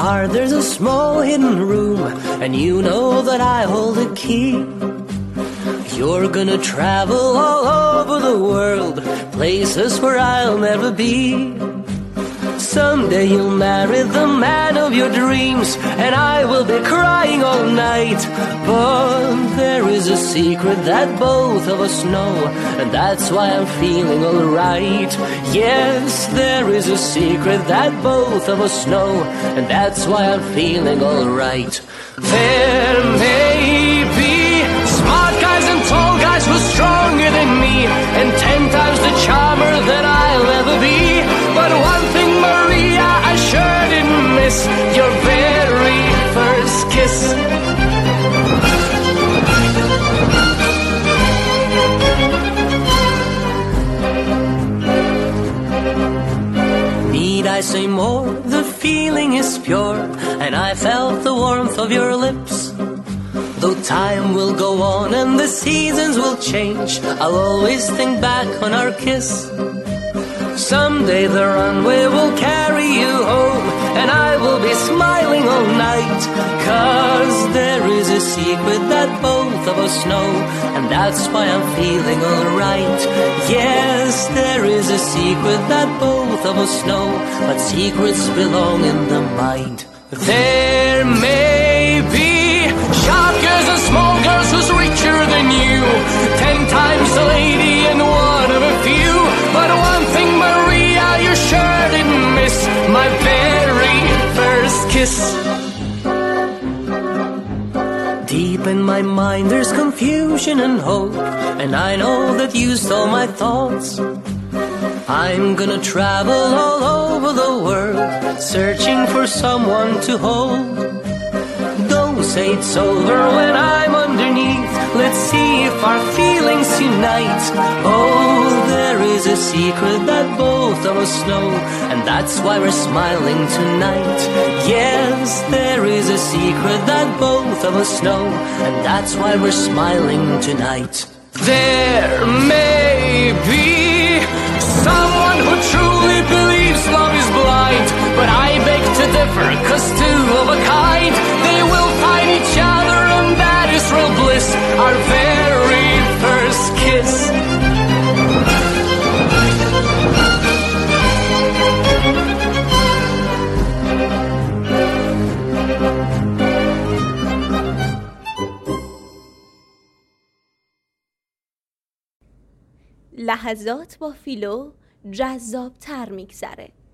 heart there's a small hidden room, and you know that I hold the key. You're gonna travel all over the world, places where I'll never be. Someday you'll marry the man of your dreams, and I will be crying all night. But there is a secret that both of us know, and that's why I'm feeling alright. Yes, there is a secret that both of us know, and that's why I'm feeling alright. There may be smart guys and tall guys who're stronger than me, and 10 times the charmer that I'll ever be. But one thing, Maria, I sure didn't miss: your very first kiss. Need I say more? The feeling is pure, and I felt the warmth of your lips. Though time will go on and the seasons will change, I'll always think back on our kiss. Someday the runway will carry you home, and I will be smiling all night. 'Cause there is a secret that both of us know, and that's why I'm feeling alright. Yes, there is a secret that both of us know, but secrets belong in the mind. There may be sharp girls and small girls who's richer than you, 10 times a lady and one of a few. But one thing, Maria, you sure didn't miss: my very first kiss. Deep in my mind there's confusion and hope, and I know that you stole my thoughts. I'm gonna travel all over the world, searching for someone to hold. Don't say it's over when I'm underneath. Let's see if our feelings unite. Oh, there is a secret that both of us know, and that's why we're smiling tonight. Yes, there is a secret that both of us know, and that's why we're smiling tonight. There may be someone who truly believes love is blind, but I beg to differ, 'cause two of a kind, they will find each other, and that is real bliss, our very first kiss. لحظات با فیلو جذاب‌تر می‌گذره.